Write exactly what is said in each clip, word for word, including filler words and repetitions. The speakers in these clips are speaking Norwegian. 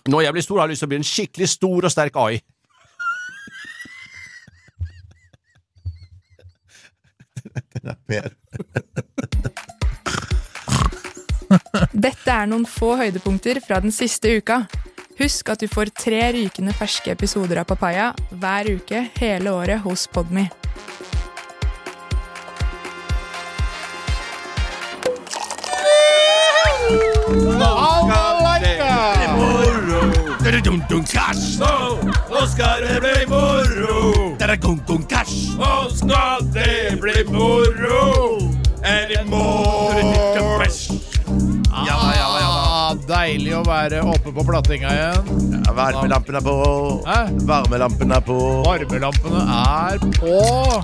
Når jeg blir stor, har jeg lyst til å bli en skikkelig stor og sterk A I. Den er pen. Dette er noen få høydepunkter fra den siste uka. Husk at du får tre rykende ferske episoder av Papaya hver uke hele året hos Podme. Nå skal det bli moro. Nå skal det bli moro. Er det moro? Ja, ja, ja, ja. Deilig å være oppe på plattinga igjen. Ja, varmelampene er på. Hæ? Varmelampene er på. Varmelampene er på.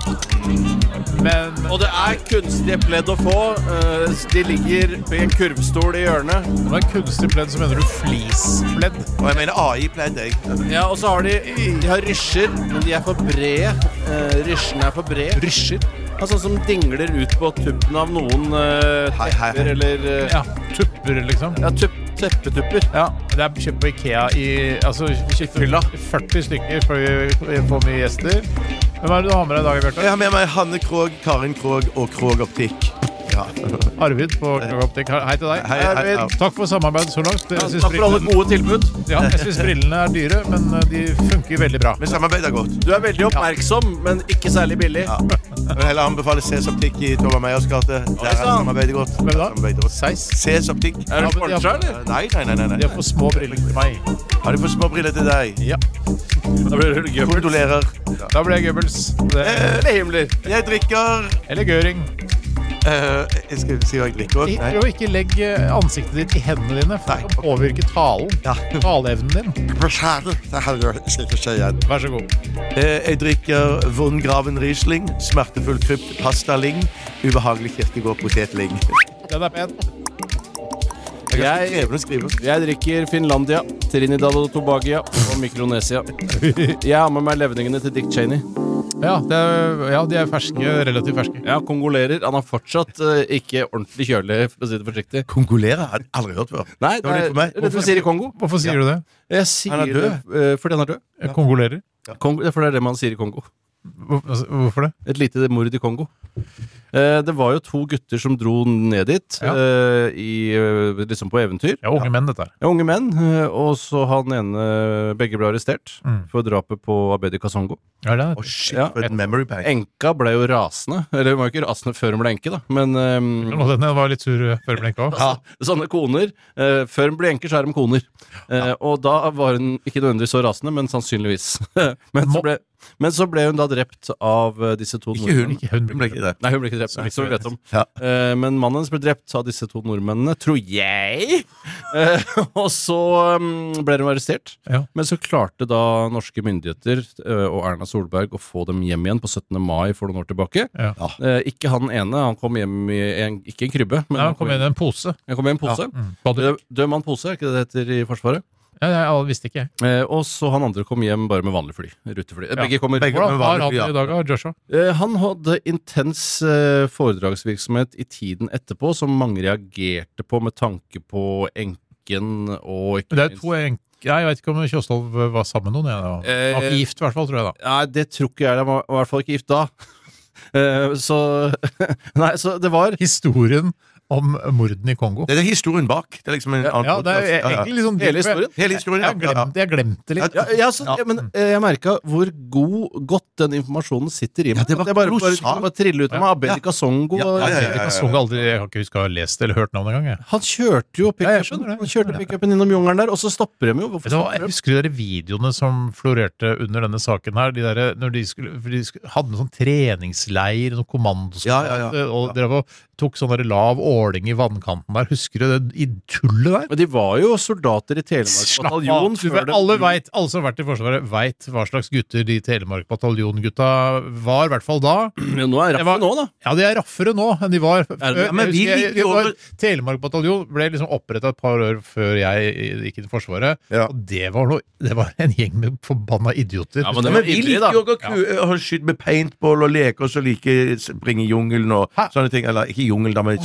Men Og det er kunstige pledd å få. De ligger i en kurvstol i hjørnet. det er kunstig pledd, så mener du flispledd. Og jeg mener A I-pledd, jeg. Ja, og så har de De har rysjer, men de er for brede. Rysjene er for brede. Rysjer. Altså som dingler ut på tuppen av noen uh, Hei, hei, hei. tepper eller uh, Ja, tupper liksom. ja, tupp, teppetupper. Ja, det er kjøpt på Ikea i, altså, vi kjøpte førti stykker for vi får mye gjester. Men hva er det du har med deg i dag, Bjørte? Jeg har med meg Hanne Krog, Karin Krog og Krog Optikk. Ja. Arvid på Krog Optikk. Hei til deg. Hei, hei, hei. Arvid. Takk for samarbeidet så langt. Jeg synes Takk for alle brillene- gode tilbud. Ja, jeg synes brillene er dyre, men de funker veldig bra. Men samarbeid er godt. Du er veldig oppmerksom, men ikke særlig billig. Ja. Jeg vil heller anbefale Ses Optikk i Tova Meyers gate. Der er sant. samarbeidet godt. Hvem da? Samarbeidet godt. Seis. Ses Optikk. Er du sponset, eller? Nei, nei, nei, nei, nei. De har for små briller til meg. Har du for små briller til deg? Ja, Da blir det gøy. Kondolerer. da ble jeg Goebbels. Det, Eller Himmler. Jeg drikker... eller Göring. Uh, jeg skal si hva jeg drikker også. Nei. Prøv ikke legg ansiktet ditt i hendene dine, for det kan påvirke talen. Ja. Taleevnen din. Skjære. Det har jeg ikke si igjen. Vær så god. Eh, Jeg drikker Von Graven Riesling, smertefull krypt pastaling, ubehagelig kirkegård potetling. Den er pen. Jeg er Jeg- krevende å skrive. Jeg drikker Finlandia, Trinidad og Tobago og Mikronesia. Jeg har med meg levningene til Dick Cheney. Ja, det er, ja, de er ferske, relativt ferske. Ja, kongolerer. Han er fortsatt uh, ikke ordentlig kjølig, for å si det forsiktig. Kongolerer har jeg aldri hørt før. Nei, Det var nytt for meg. det er for sier i Kongo. Hvorfor sier du det? Jeg sier Han er død. det uh, fordi han er død. Kongolerer? Kongo, for det er det man sier i Kongo. Hvor, altså, hvorfor det? Et lite mord i Kongo. Eh, det var jo to gutter som dro ned dit, Ja. eh, i, eh, liksom på eventyr. Ja, unge menn dette her. Ja, unge menn, eh, og så han ene, begge ble arrestert Mm. for drapet på Abedi Kasongo. Ja, det er Å, shit, Ja. for et memory bank. Enka ble jo rasende, eller hun var jo ikke rasende før hun ble enke da, men eh, Og denne var litt sur før det ble enka også. ja, sånne koner, eh, før hun ble enker så er de koner. Eh, og da var hun ikke nødvendigvis så rasende, men sannsynligvis. men, så ble, men så ble hun da drept av eh, disse to Ikke hun. Ikke hun Hun ble ikke det. Nei, hun ble ikke drept, som vi vet om. Ja. Eh, men mannen hennes ble drept av disse to nordmennene, tror jeg. Eh, og så um, ble de arrestert. Ja. Men så klarte da norske myndigheter eh, og Erna Solberg å få dem hjem igjen på syttende mai for noen år tilbake. Ja. Eh, ikke han ene, han kom hjem i en, ikke en krybbe, men Ja, han kom inn i en pose. han kom i en pose. Mm. Badet. Død, død mann pose, er ikke det det heter i Forsvaret? Ja, jeg, jeg visste ikke jeg. Eh, og så han andre kom hjem bare med vanlig fly. Rutefly. Eh, Ja. Begge kommer. Begge- Hvordan Men har vanlig han fly, det ja. i dag, da, Joshua? Eh, han hadde intens eh, foredragsvirksomhet i tiden etterpå, som mange reagerte på med tanke på enken og ikke Det er minst- to enk... Ja, jeg vet ikke om Kjostolv var sammen med noen. Jeg, da. Eh, Han var gift, i hvert fall, tror jeg. da Nei, det tror ikke jeg. Han var i hvert fall ikke gift da. Eh, så Nei, så det var Historien om morden i Kongo. Det er historien bak. Det er liksom en annen Ja, det er podcast. Ja, ja. egentlig liksom Hele historien. Hele historien, ja. Jeg glemte, jeg glemte litt. ja, ja, så, ja, men eh, jeg merka hvor god, godt den informasjonen sitter i meg. Ja, det var At jeg bare, bare, kolossalt. bare trille ut av meg Abedi Kasongo. Ja, og- ja, ja, ja, Jeg, så aldri, jeg kan ikke huske å ha lest eller hørt navnet engang. jeg. Han kjørte jo Ja, jeg pickupen skjønner det. Han kjørte pickupen innom jungelen der, og så stopper de jo. Hvorfor Vet du hva, stopper jeg de? husker dere videoene som florerte under denne saken her. De der, når de, skulle, for de skulle, hadde en sånn treningsleir, noen kommandoskap, Ja, ja, ja. og drev og tok sånn der lav åling i vannkanten der. Husker du det i tullet der? Men de var jo soldater i Telemark Slapp bataljon av. Du før vet, det- alle, vet, alle som har vært i Forsvaret, veit hva slags gutter de Telemark bataljon-gutta var, i hvert fall da. Men nå er Det var- raffe nå, da. Ja, de er raffere nå enn de var før. Er det- men vi Jeg husker liker jo jeg- over- Telemark bataljon ble liksom opprettet et par år før jeg gikk inn i Forsvaret. Ja. Og det var, noe, det var en gjeng med forbanna idioter. Ja, men Ja, det men var vi ivrig, liker da. jo å ku- å skyte med paintball og leke oss og like springe i jungelen og Hæ? sånne ting. Eller ikke i jungelen, da, men i Har du, skogen, da.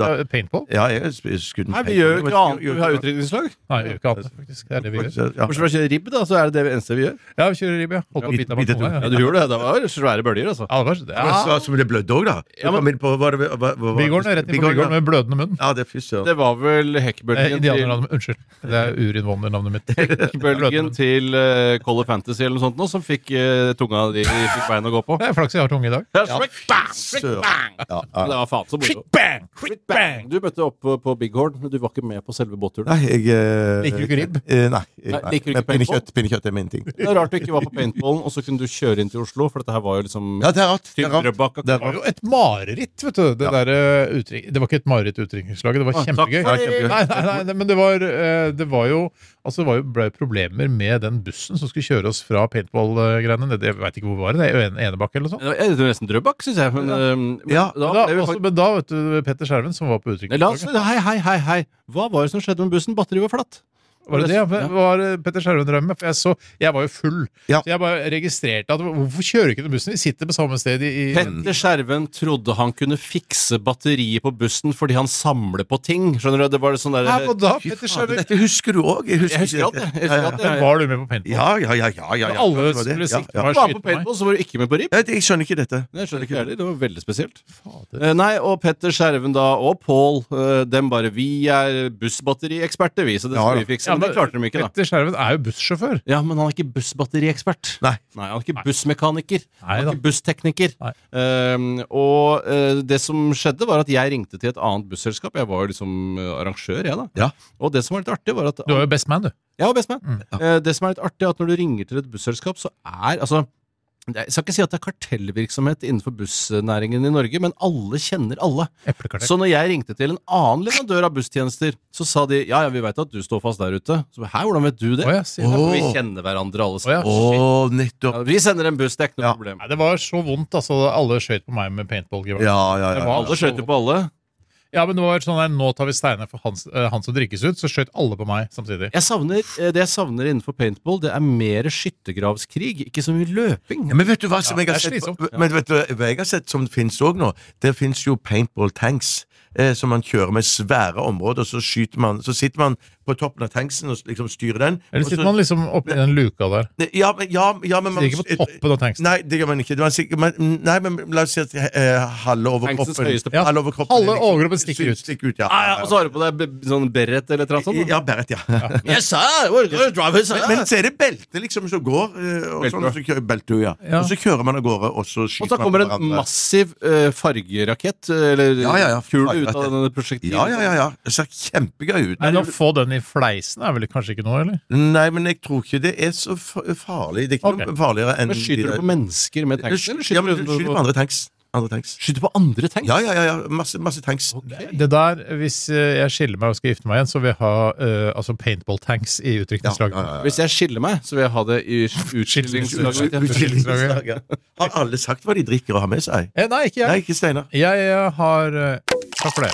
uh, paintball? Ja, jeg har skutt en Nei, vi gjør jo ikke annet. Vi har utdrikningslag. Nei, vi gjør ikke annet, faktisk. Det er det vi gjør. Ja. Bortsett fra å kjøre ribb, da, så er det det eneste vi gjør. Ja, vi kjører ribb, ja. Holdt på å bite av meg Bite- tunga, Ja, ja. du gjorde det. Det var svære bølger, altså. Ja, det var det. Ja. Ja. Som det blødde òg, da. Ja, men- Kom inn på, var det, hva, hva, Bigården, rett inn på Bigården med blødende munn. Ja, det er fy søren. Det var vel Eh, hekkebølgen til, Indianernavnet, unnskyld. Det er urinvåner-navnet mitt. hekkebølgen til uh, Call of Fantasy eller noe sånt nå, som fikk uh, tunga di fikk bein å gå på. Det er flaks jeg har tunge i dag. Ja, Ja, smack, bang, smack, søren. bang. Ja, Det ja. var faen så moro. Bang! Quick bang! Du møtte opp på, på Bighorn, men du var ikke med på selve båtturen. Nei, jeg eh, Liker du ikke ribb? eh, Nei. jeg- Nei, liker du ikke Men pinnekjøtt, pinnekjøtt er min ting. Det er rart du ikke var på paintballen, og så kunne du kjøre inn til Oslo, for dette her var jo liksom Ja, det er rart. Det er rart. Drøbak. Det Det er var rart. jo et mareritt, vet du. Det, Ja. der, uh, uttrykk- det var ikke et mareritt utdrikningslaget, det var Ah, takk kjempegøy. for det. Ja, kjempegøy. Nei, nei, nei, nei, men det var, eh, det var jo Altså, det var jo ble problemer med den bussen som skulle kjøre oss fra paintball-greiene. Det- Jeg vet ikke hvor var det, det er jo Enebakke eller noe sånt. Det var nesten Drøbak, syns jeg. Men, eh, men Ja, da, Men da, ble vi også, faktisk- men da, vet du, Petter Skjerven, som var på La oss, uttrykningslaget. hei, hei, hei, hei. Hva var det som skjedde med bussen? Batteriet var flatt. Var det det? Ja. Hva var det Petter Skjerven drev med? For jeg så Jeg var jo full. Ja. Så jeg bare registrerte at hvorfor kjører ikke den bussen? Vi sitter på samme sted i, i Petter Skjerven trodde han kunne fikse batteriet på bussen fordi han samler på ting. Skjønner du? Det var det sånn der, Her på da, Fy Petter faen, Skjerven. Dette husker du òg. Jeg Jeg husker alt, jeg. Jeg husker alt, Men jeg. var du med på paintball? Ja, ja, ja. ja, ja, ja. Alle Det var det. skulle Ja, sikte ja. meg Du var og med på skyte meg. paintball, så var du ikke med på ribb. Jeg, jeg skjønner ikke dette. Det skjønner ikke jeg heller. Det var veldig spesielt. Fader. Eh, Nei, og Petter Skjerven da, og Pål, eh, dem bare Vi er bussbatterieksperter, vi, så det Ja, skal da. vi fikse. Ja, Men det klarte de ikke, da. Petter Skjerven er jo bussjåfør. Ja, men han er ikke bussbatteriekspert. Nei. Nei, han er ikke bussmekaniker. Nei Han da. er ikke busstekniker. Nei. Ehm, og eh, det som skjedde, var at jeg ringte til et annet busselskap. Jeg var jo liksom eh, arrangør, jeg, da. Ja. Og det som var litt artig, var at Du er jo best man, du. Jeg var best man. Mm. Eh, det som er litt artig, er at når du ringer til et busselskap, så er altså Jeg skal ikke si at det er kartellvirksomhet innenfor bussnæringen i Norge, men alle kjenner alle. Eplekartell. Så når jeg ringte til en annen leverandør av busstjenester, så sa de ja, ja, vi vet at du står fast der ute. Så hæ, hvordan vet du det? Å ja, sier Ja, du. for vi Åh. kjenner hverandre alle Å ja. sammen. Å, nettopp. Ja, vi sender en buss, det er ikke noe Ja. problem. Nei, det var så vondt, altså. Alle skjøt på meg med paintballgevær. Ja, ja, Det ja. var- Alle skjøt jo på alle. Ja, men det var sånn der, nå tar vi steiner for han, eh, han som drikkes ut, så skjøt alle på meg samtidig. Jeg savner, eh, det jeg savner innenfor paintball, det er mer skyttergravskrig, ikke så mye løping. Ja, men vet du hva som Ja, jeg har det er sett slitsomt. Men vet du hva jeg har sett som finnes òg nå? Det finnes jo paintball tanks. Eh, som man kjører med svære områder, så skyter man Så sitter man på toppen av tanksen og liksom styrer den. Eller og sitter så- man liksom oppi den luka der? Ja, men, ja, ja, men man Sitter ikke på toppen av tanksen. Nei, det gjør man ikke. Man, sikkert- man, nei, men la oss si at eh, halve Tanksens overkroppen høyeste- Ja. Halve overkroppen Halve er overkroppen stikker ut. Stikker ut ja. Ah, ja, og så har du på deg be- sånn beret eller et eller annet sånt. da. Ja, Beret, ja. Yes, sir! We're gonna drive us, sir! Men, men så er det belte liksom som går, eh, og, Belte, sånn, og så kjører, belte, ja. Ja. Og så kjører man av gårde, og så Og skyter så kommer man en på hverandre. massiv eh, fargerakett, eh, eller Ja, ja, ja, kule fargerakett. ut av denne prosjektilen. Ja, ja, ja, ja. Det ser kjempegøy ut. Men å få den i fleisen er vel kanskje ikke noe, eller? Nei, men jeg tror ikke det er så fa- farlig. Det er ikke Ok. noe farligere enn Men skyter du på mennesker med tanks, eller Ja, skyter men du du skyter på på, andre tanks. Andre tanks. skyter på andre tanks? Ja, ja, ja, ja. Masse, masse tanks. Det der, hvis eh, jeg skiller meg og skal gifte meg igjen, så vil jeg ha eh, altså paintball-tanks i Ja, utdrikningslaget. ja, ja, ja. Hvis jeg skiller meg, så vil jeg ha det i utskillingslaget. Utskillingslaget. Har alle sagt hva de drikker og har med seg? Eh, nei, ikke jeg. Nei, ikke Steinar. Jeg eh, har eh, Takk for det.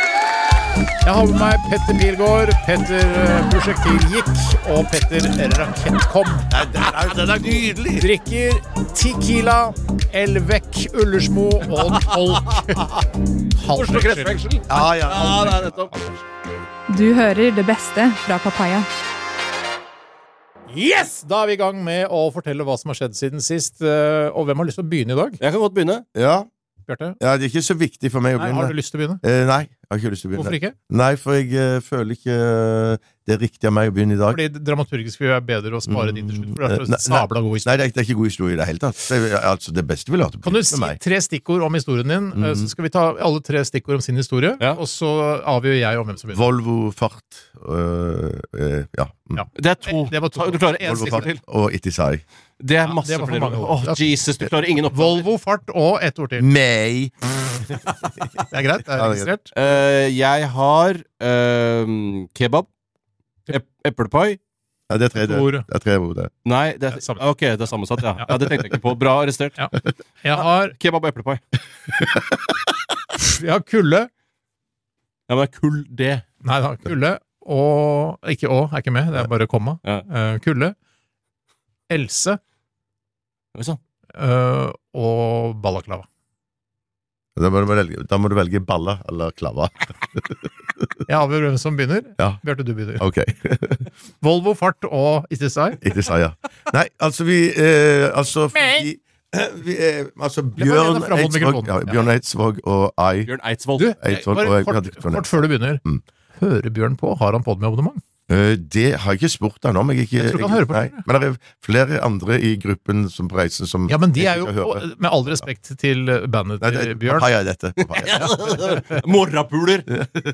Jeg har med meg Petter Pilgaard, Petter eh, Prosjektil Gikk og Petter Rakettkom. Den er nydelig! Drikker Tequila, Elvek, Ullersmo og Tolk. Oslo kretsfengsel. Ja, ja. Ja, det er nettopp. Du hører det beste fra Papaya. Yes! Da er vi i gang med å fortelle hva som har skjedd siden sist. eh, Og hvem har lyst til å begynne i dag? Jeg kan godt begynne. Ja. Bjarte? ja, det er ikke så viktig for meg å Nei, begynne. har du lyst til å begynne? Eh, nei, jeg har ikke lyst til å begynne. Hvorfor ikke? Nei, for jeg eh, føler ikke eh, det er riktig av meg å begynne i dag. Fordi dramaturgisk vil være bedre å spare din til slutt. For det er Nei, så sabla god Nei, historie. det er, det er ikke god historie i det hele tatt. Det, er, altså, det beste ville vært å Kan du begynne si med meg. tre stikkord om historien din? Eh, Så skal vi ta alle tre stikkord om sin historie, Ja. og så avgjør jeg om hvem som begynner. Volvo, fart øh, øh, Ja. mm. Ja. Det er to. Det var to. Du klarer én Volvo, stikkord fart til. og Itisai. Det er Ja, masse det var for flere. mange ord. Åh, Jesus, du klarer ingen oppgaver. Volvo, fart og ett ord til. Meg. Det er greit? Det er Ja, det er registrert? Eh, jeg har eh, kebab. Ep eplepai. Ja, det er tre, det. Ord. Det er tre ord, det. Nei, det er, Ja, samme. ok, det er sammensatt, ja. ja. Det tenkte jeg ikke på. Bra arrestert. Ja. Jeg har, Kebab og eplepai. jeg har kulde. Ja, men det er kull, det. Nei da, kulde og Ikke å, er ikke med. Det er bare komma. Ja. Eh, kulde. Else Oi sann. eh, og balaklava. Da må, du velge, da må du velge baller eller klava. Jeg avgjør hvem som begynner. Ja. Bjarte, du begynner. Ok. Volvo, fart og Is This I? Ikke sa ja. Nei, altså vi eh, Altså fordi eh, vi, eh, Altså Bjørn lene fram mot Eidsvåg mikrofonen. ja, Bjørn Eidsvåg og I Bjørn Eidsvoll. Du, Eidsvoll, bare og jeg kort, hadde ikke kort før du begynner. Mm. Hører Bjørn på? Har han Podme-abonnement? Eh, Det har jeg ikke spurt han om. Jeg, ikke, Jeg tror ikke han hører på nei, det. men det er flere andre i gruppen som på reisen som Ja, men de er jeg jo, ikke hører. med all respekt til bandet Nei, til det, Bjørn. papaya er dette. Papaya. Morrapuler!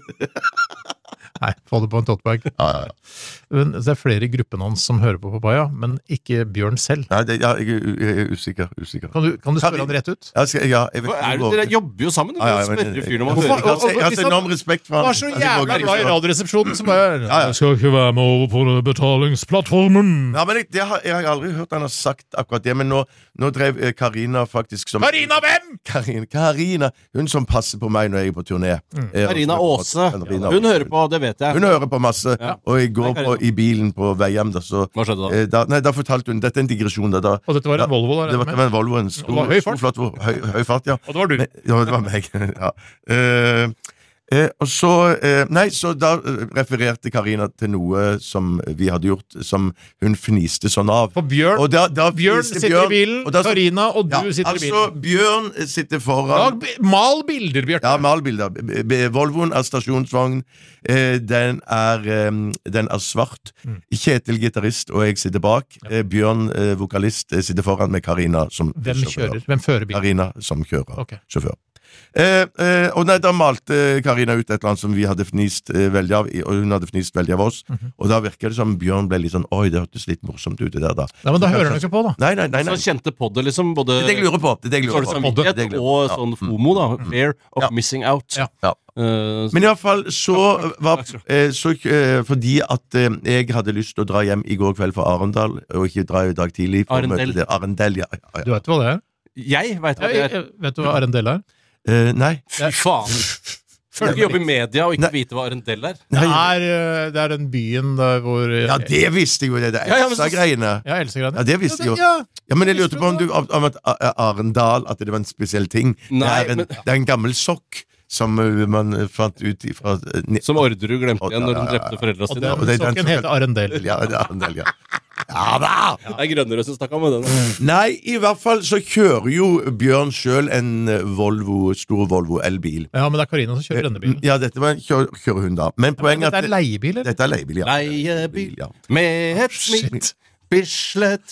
Nei, få det på en tottbag. Ja, ja, ja. Men det er flere i gruppen hans som hører på Papaya, men ikke Bjørn selv. Nei, det, ja, jeg, er u- jeg er usikker. usikker. Kan du, kan du spørre han rett ut? Jeg skal, ja, jeg vet, Hva er det, dere jobber jo sammen. Du Ja, kan ja, jo men- spørre fyren om han Jeg hører. har så- jeg har så enorm respekt for Han han. var så Altså, jævla våger ikke glad i så- Radioresepsjonen som bare Ja, ja. Jeg skal ikke være med over på betalingsplattformen. Ja, men jeg, det har, jeg har aldri hørt han har sagt akkurat det, men nå, nå drev eh, Karina faktisk som Karina hvem?! Karina, Karina, hun som passer på meg når jeg er på turné. Eh, Karina Aase. Karina Hun Aase. hører på, det vet jeg. Hun hører på masse, og i går Hei, Karina. på, i bilen på vei hjem, da, så Hva skjedde da? eh, da, nei, da fortalte hun Dette er en digresjon. Da, da, Og dette var en da- Volvo, da? det var, det var en Volvo, en Og stor, det var høy fart. stor, flott høy, høy fart, ja. Og det var du. Men, ja, det var meg. ja. Eh, eh, og så eh, Nei, så da eh, refererte Karina til noe som vi hadde gjort, som hun fniste sånn av. For Bjørn, Og da, da Bjørn fniste sitter i bilen, og da- Karina og du ja, sitter i altså, bilen. Bjørn sitter foran. Lag, bi- mal bilder, Bjarte. Ja, malbilder. B- b- Volvoen er stasjonsvogn. Eh, den, er, eh, den er svart. Mm. Kjetil gitarist, og jeg sitter bak. Eh, Bjørn eh, vokalist eh, sitter foran med Karina som Hvem sjåfør. kjører? Hvem fører bilen? Karina som kjører. Ok. Sjåfør. Eh, eh, og nei, Da malte Karina ut et eller annet som vi hadde fnist eh, veldig av, i- og hun hadde fnist veldig av oss. Mhm. Og da virker det som Bjørn ble litt sånn Oi, det hørtes litt morsomt ut, det der, da. Ja, men da hører han ikke på, da. Nei, nei, nei. Så nei. han kjente på det, liksom. Både Det er det jeg lurer på. Det er det jeg lurer dårlig på. samvittighet Det er det jeg lurer og på. Ja. sånn FOMO, da. Fear of Ja. missing out. Ja. Ja. Eh, Men iallfall så var eh, så, eh, Fordi at eh, jeg hadde lyst til å dra hjem i går kveld fra Arendal, og ikke dra i dag tidlig. For å Arendel. møte det. Arendel, ja. ja, Du ja. vet hva det er? jeg veit hva Ja, det jeg, er. jeg, vet du hva Arendelle er? Eh, nei. Fy faen. Føler ikke jobbe i media og ikke Nei. vite hva Arendel er. Det nei. er, eh, det er den byen der hvor eh, Ja, det visste jeg jo, det der Ja, ja, men så- Elsa-greiene. Ja, Else-greiene. Ja, det visste jeg jo. Ja, Ja, men jeg lurte på om du om om at A- Arendal At det var en spesiell ting. Nei, det, er en, men- det er en gammel sokk som uh, man uh, fant ut fra uh, Som Orderud glemte Ja, igjen når ja, hun ja, drepte foreldra og sine. den og det er den sokken som- heter Arendel. Ja, det er Arendel, ja. Ja da! Det er Grønnerød som snakka med den. Nei, i hvert fall så kjører jo Bjørn sjøl en uh, Volvo, stor Volvo elbil. Ja, men det er Karina som kjører denne bilen. Ja, dette var en kjører, kjører hun da. Men Men poenget dette er leiebil, eller? Dette er leiebil, ja. Leiebil Ja. med et Shit. smil. Bislett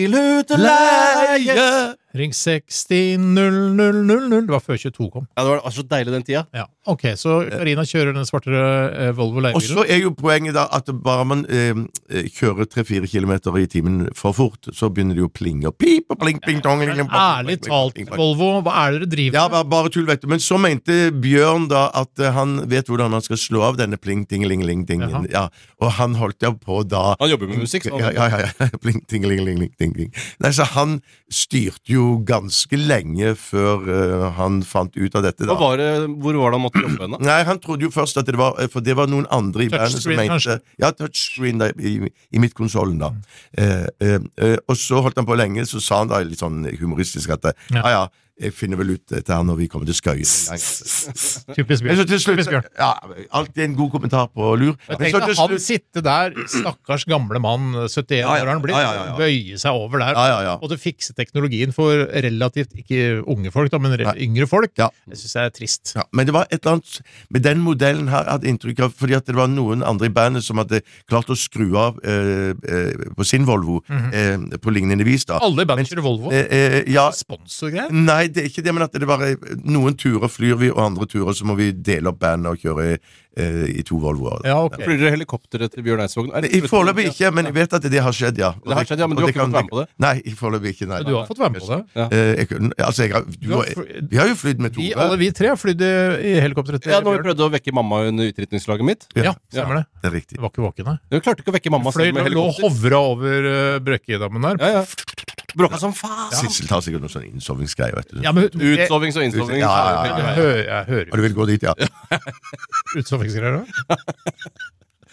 bilutleie. Ring seksti null null null null. Det var før tjueto kom. Ja, det var så deilig den tida. Ja, ok, så Karina kjører den svarte eh, Volvo Og leiebilen. så er jo poenget da at bare man eh, kjører tre-fire kilometer i timen for fort, så begynner det jo å plinge og pip og pling, pling, tong, pling, pling, Ærlig pling, talt, pling, pling. Volvo, hva er det dere driver Ja, med? bare, bare tull, vet du. Men så mente Bjørn da at eh, han vet hvordan han skal slå av denne pling, ting, ling, ling, ting. Jaha. Ja, og han holdt jo på da Han jobber med musikk. Så ja, ja, ja, ja. Pling, ting, ling, ling, ling, ting, ting. Nei, så han styrte jo ganske lenge før eh, han fant ut av dette, Hva da. var det, hvor var det han måtte jobbe henne? Nei, han trodde jo først at det var For det var noen andre i bandet som Touchscreen, mente kanskje? Ja, touchscreen da, i, i midtkonsollen, da. Eh, eh, eh, og så holdt han på lenge, så sa han da litt sånn humoristisk at Ja. ja, ja, jeg finner vel ut dette her når vi kommer til Skøyen. en gang. Typisk Men Bjørn. så til slutt Typisk Bjørn. ja, Alltid en god kommentar på lur. Jeg Men så tenkte til han slutt sitte der, stakkars gamle mann, syttien Ja, ja. år har han blitt, Ja, ja, ja, ja. bøye seg over der, Ja, ja, ja. og det fikse teknologien for relativt, ikke unge folk da, men re- Nei. yngre folk. Ja. Jeg synes det er trist. Ja, men det var et eller annet med den modellen her jeg hadde inntrykk av, fordi at det var noen andre i bandet som hadde klart å skru av eh, eh, på sin Volvo eh, på lignende vis, da. Alle i bandet Men- kjører Volvo. Eh, eh, ja, Sponsorgreier. nei, det er ikke det, men at det bare noen turer flyr vi, og andre turer så må vi dele opp bandet og kjøre eh, i to Volvoer. Ja, ok. Flyr dere helikopteret til Bjørn Eidsvåg? Er det- I foreløpig ikke, men jeg vet at det har skjedd, ja. Og Det har skjedd, ja, men og du har ikke kan- fått være med på det? Nei, i foreløpig ikke, nei. Men du har fått være med på det. Eh, jeg, kunne- altså, jeg, har- du, Du har har- fly- vi har jo flydd med Vi, Tore. alle vi tre har flydd i i helikopteret til Ja, når vi Bjørn. prøvde å vekke mamma under utdrikningslaget mitt. Ja, stemmer det. Det er riktig. Det var ikke våkne. Vi klarte ikke å vekke mamma Fløy selv med lå og helikopter. hovra over uh, Brøkkedammen der. Ja, ja. Bråka som faen. Sissel tar sikkert noen sånn innsovningsgreier, vet du. Ja, men jeg, Utsovings og innsovings. Ja, ja, ja, jeg, ja. hører, jeg hører Og du vil gå dit, ja? utsovningsgreier da.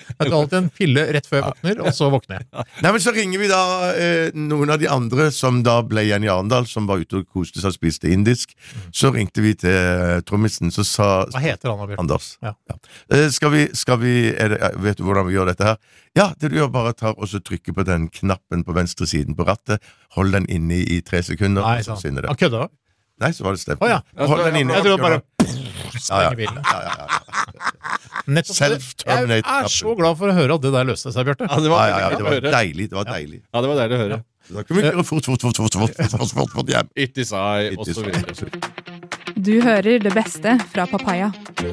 Jeg tar alltid en pille rett før jeg våkner, og så våkner jeg. Nei, men så ringer vi da eh, noen av de andre som da ble igjen i Arendal, som var ute og koste seg og spiste indisk. Så ringte vi til uh, trommisen, så sa Hva heter han, Bjørn? Anders. Ja. Ja. Eh, skal vi, skal vi er det, vet du hvordan vi gjør dette her? Ja, det du gjør bare tar og så trykker på den knappen på venstre siden på rattet, hold den inne i, i tre sekunder, Nei, og så sant. sinner det. Han kødda? Nei, så var det stemt. Å ja. Hold den inne. Jeg tror det bare Ja, ja. sprenger bilen. Ja, ja, ja. Nettopp det. Self-terminate Jeg er så glad for å høre at det der løste seg, Bjørte. Ja, det var, Ja, ja, ja, det veldig var gøy å høre. deilig, det var deilig. Ja, det var deilig å høre. Da kan vi gjøre fort, fort, fort, fort, fort, fort, fort, fort, fort hjem. It is I, It og is så I. videre. og så videre. Du hører det beste fra Papaya.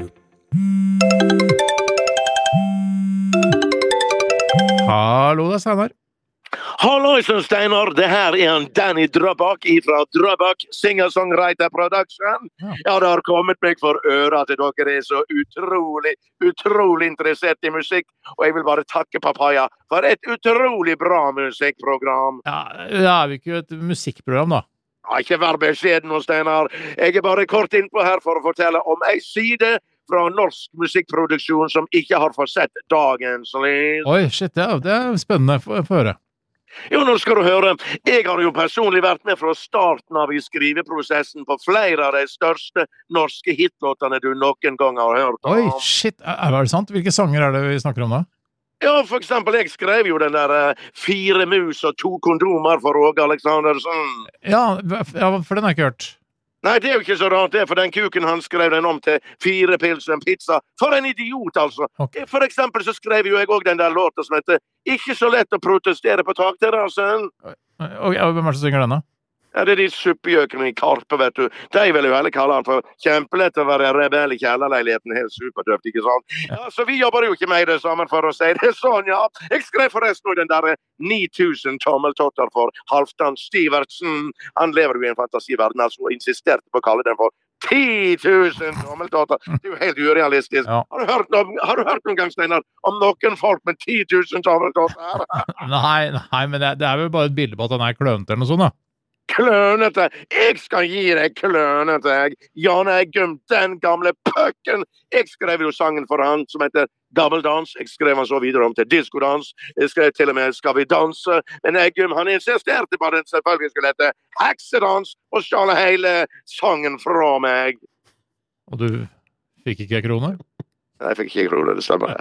Hallo, det er Steinar. Halloisen, Steinar. Det her er en Danny Drøbak fra Drøbak Singer-Songwriter Production. Ja. Ja, det har kommet meg for øra til dere er så utrolig, utrolig interessert i musikk. Og jeg vil bare takke Papaya for et utrolig bra musikkprogram. Ja, det er vi ikke et musikkprogram, da. Ja, ikke vær beskjeden, Steinar. Jeg er bare kort innpå her for å fortelle om ei side fra norsk musikkproduksjon som ikke har fått sett dagens lys. Oi, shit, det er, det er spennende å få høre. Jo, nå skal du høre. Jeg har jo personlig vært med fra starten av i skriveprosessen på flere av de største norske hitlåtene du noen gang har hørt om. Oi, shit, er, er det sant? Hvilke sanger er det vi snakker om da? Ja, for eksempel, jeg skrev jo den der uh, Fire mus og to kondomer for Åge Aleksandersen. Ja, ja, for den har jeg ikke hørt. Nei, det er jo ikke så rart det, for den kuken han skrev den om til Fire pils og en pizza. For en idiot, altså. Ok. For eksempel så skrev jo jeg også den der låta som heter Ikke så lett å protestere på takterrassen. Og, ja, hvem er det som synger den da? Ja, det er de suppegjøkene i Karpe, vet du. De vil jo heller kalle han for kjempelett å være rebell i kjellerleiligheten. Helt superdøft, ikke sant? Ja, så vi jobber jo ikke med det sammen for å si det sånn, ja. Jeg skrev forresten den der ni tusen tommeltotter for Halvdan Stivertsen. Han lever jo i en fantasiverden, altså, og insisterte på å kalle den for ti tusen tommeltotter. Det er jo helt urealistisk. Ja. Har, du hørt om, har du hørt noen gang, Steinar, om noen folk med ti tusen tommeltotter? Nei, nei, men det, det er vel bare et bilde på at han er klønete eller noe sånt da. Klønete! Jeg skal gi deg klønete, jeg. Jan Eggum, den gamle pøkken! Jeg skrev jo sangen for han som heter Gammeldans. Jeg skrev han så videre om til diskodans. Jeg skrev til og med Skal vi danse? Men Eggum, han insisterte på at den selvfølgelig skulle hete Heksedans, og stjal hele sangen fra meg. Og du fikk ikke krone? Nei, jeg fikk ikke kroner, det stemmer.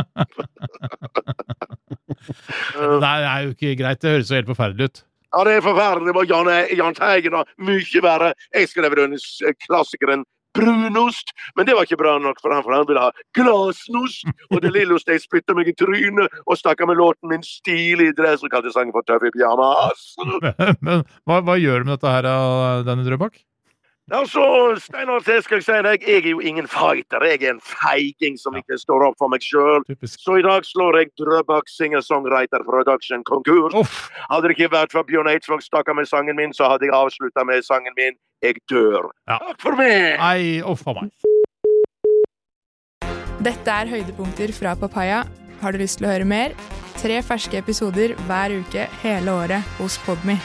Nei, det er jo ikke greit. Det høres jo helt forferdelig ut. Ja, det er forferdelig. Det var Jan, Jan Teigen og mye verre. Jeg skrev den klassikeren brunost, men det var ikke bra nok for han, for han ville ha glasnost, og det lille hos deg spytte meg i trynet og stakket med låten min stilig dress og kalte sangen for Tøff i pyjamas. Men hva, hva gjør du med dette her, Danny Drøbak? Altså, Steinar, det skal jeg si deg, jeg er jo ingen fighter, jeg er en feiging som ikke står opp for meg selv. Typisk. Så i dag slår jeg Drøbak Singer-Songwriter Production konkurs. Uff. Hadde det ikke vært for Bjørn Eidsvåg stakket med sangen min, så hadde jeg avsluttet med sangen min Jeg dør. Ja. Takk for meg! Nei, uff av meg. Dette er høydepunkter fra Papaya. Har du lyst til å høre mer? Tre ferske episoder hver uke hele året hos Podme.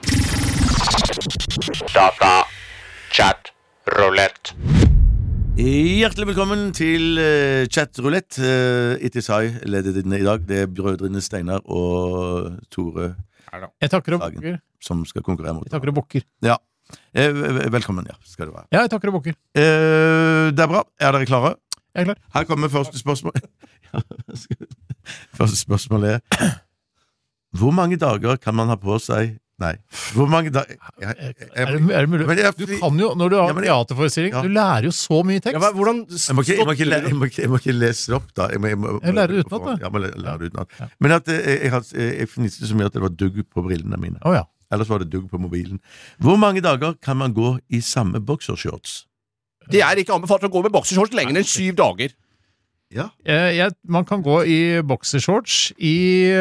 Data, chat, roulette. Hjertelig velkommen til uh, chatroulette. Uh, It is I leder den i dag. Det er brødrene Steinar og Tore Jeg takker og Sagen bukker. som skal konkurrere mot Jeg takker og bukker. Ja. Eh, velkommen, ja, skal du være. Ja, jeg takker og bukker. Eh, det er bra. Er dere klare? Jeg er klar. Her kommer første spørsmål. Ja, første spørsmål er hvor mange dager kan man ha på seg Nei. Hvor mange dager Er det, er det mulig? Men jeg- Du kan jo, når du har Ja, men- teaterforestilling, Ja. du lærer jo så mye tekst. Ja, hva- hvordan Jeg må ikke, jeg må ikke, le- jeg må ikke, jeg må ikke lese det opp, da. Jeg, må, jeg, må, Jeg lærer det utenat, da. Ja, må lære lære det utenat. Ja. Men at eh, jeg, jeg, jeg, jeg fniste så mye at det var dugg på brillene mine. Å ja. Ellers var det dugg på mobilen. Hvor mange dager kan man gå i samme boksershorts? Det er ikke anbefalt å gå med boksershorts lenger enn syv dager. Ja. Eh, jeg, man kan gå i boksershorts i